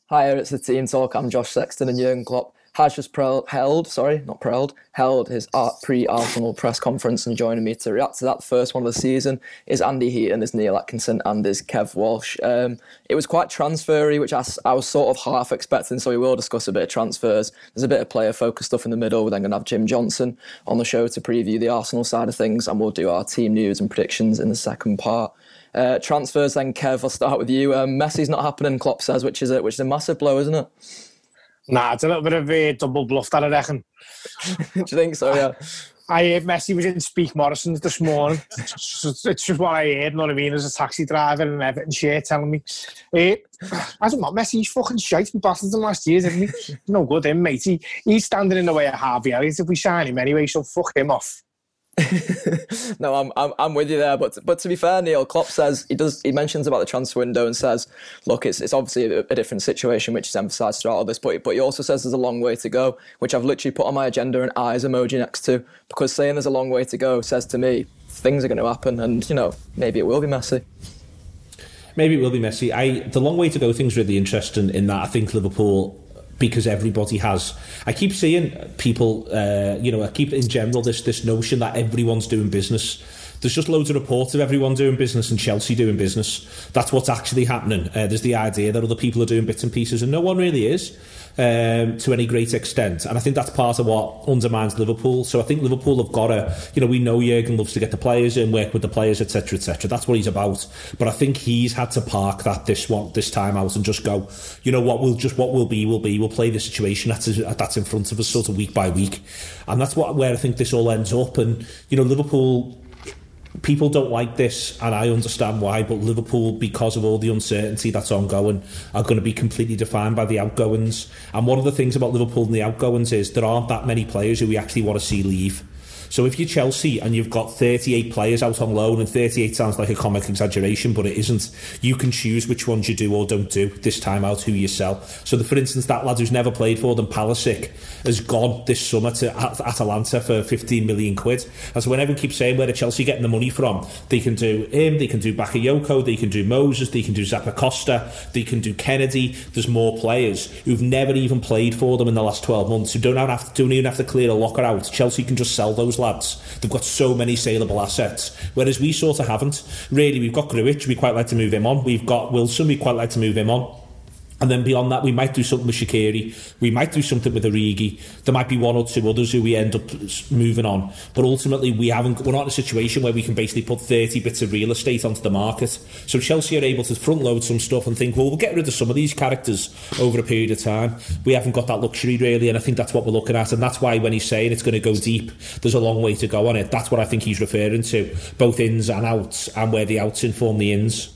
Hi, it's the Team Talk. I'm Josh Sexton, and Jurgen Klopp has just held his pre-Arsenal press conference, and joining me to react to that, the first one of the season, is Andy Heaton, is Neil Atkinson, and is Kev Walsh. It was quite transfery, which I was sort of half expecting, so we will discuss a bit of transfers. There's a bit of player-focused stuff in the middle. We're then going to have Jim Johnson on the show to preview the Arsenal side of things, and we'll do our team news and predictions in the second part. Transfers then, Kev, I'll start with you. Messi's not happening, Klopp says, which is a massive blow, isn't it? Nah, it's a little bit of a double bluff, that I reckon. Do you think so, yeah? I heard Messi was in Speak Morrison's this morning. It's just what I heard, you know what I mean, as a taxi driver and Everton shirt telling me. I don't know, Messi's fucking shite. We battered him last year, didn't he? No good, him, mate. He's standing in the way of Harvey Elliott if we sign him anyway, so fuck him off. No, I'm with you there, but to be fair, Neil, Klopp says he mentions about the transfer window and says, look, it's obviously a different situation, which is emphasised throughout all this, but he also says there's a long way to go, which I've literally put on my agenda an eyes emoji next to, because saying there's a long way to go says to me things are going to happen, and maybe it will be messy. Maybe it will be messy. The long way to go thing's really interesting in that I think Liverpool, because everybody has, I keep seeing people, I keep in general this notion that everyone's doing business. There's just loads of reports of everyone doing business and Chelsea doing business. That's what's actually happening. There's the idea that other people are doing bits and pieces, and no one really is. To any great extent, and I think that's part of what undermines Liverpool. So I think Liverpool have got to, we know Jurgen loves to get the players in, work with the players, etc, etc. That's what he's about. But I think he's had to park that this time out and just go, what will be. We'll play the situation that's in front of us, sort of week by week, and that's where I think this all ends up. And Liverpool, people don't like this, and I understand why, but Liverpool, because of all the uncertainty that's ongoing, are going to be completely defined by the outgoings. And one of the things about Liverpool and the outgoings is there aren't that many players who we actually want to see leave. So if you're Chelsea and you've got 38 players out on loan, and 38 sounds like a comic exaggeration, but it isn't, you can choose which ones you do or don't do this time out, who you sell. So for instance, that lad who's never played for them, Pulisic, has gone this summer to Atalanta for 15 million quid. And so when everyone keeps saying where are Chelsea getting the money from, they can do him, they can do Bakayoko, they can do Moses, they can do Zappacosta, they can do Kennedy. There's more players who've never even played for them in the last 12 months, who don't even have to clear a locker out. Chelsea can just sell those lads. They've got so many saleable assets, whereas we sort of haven't. Really, we've got Grujic, we quite like to move him on. We've got Wilson, we quite like to move him on. And then beyond that, we might do something with Shaqiri, we might do something with Origi. There might be one or two others who we end up moving on. But ultimately, we're not in a situation where we can basically put 30 bits of real estate onto the market. So Chelsea are able to front load some stuff and think, well, we'll get rid of some of these characters over a period of time. We haven't got that luxury, really, and I think that's what we're looking at. And that's why when he's saying it's going to go deep, there's a long way to go on it. That's what I think he's referring to, both ins and outs, and where the outs inform the ins.